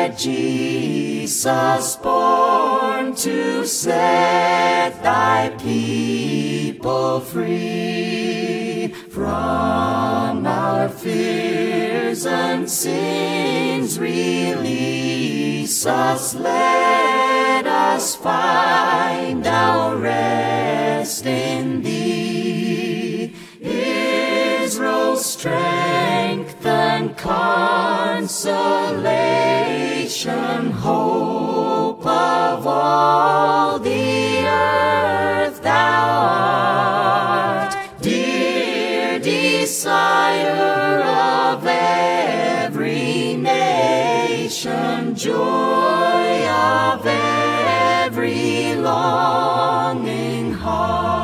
Jesus born to set thy people free from our fears and sins. Release us, let us find our rest in thee. Israel's strength and consolation, hope of all the earth, thou art dear desire of every nation, joy of every longing heart.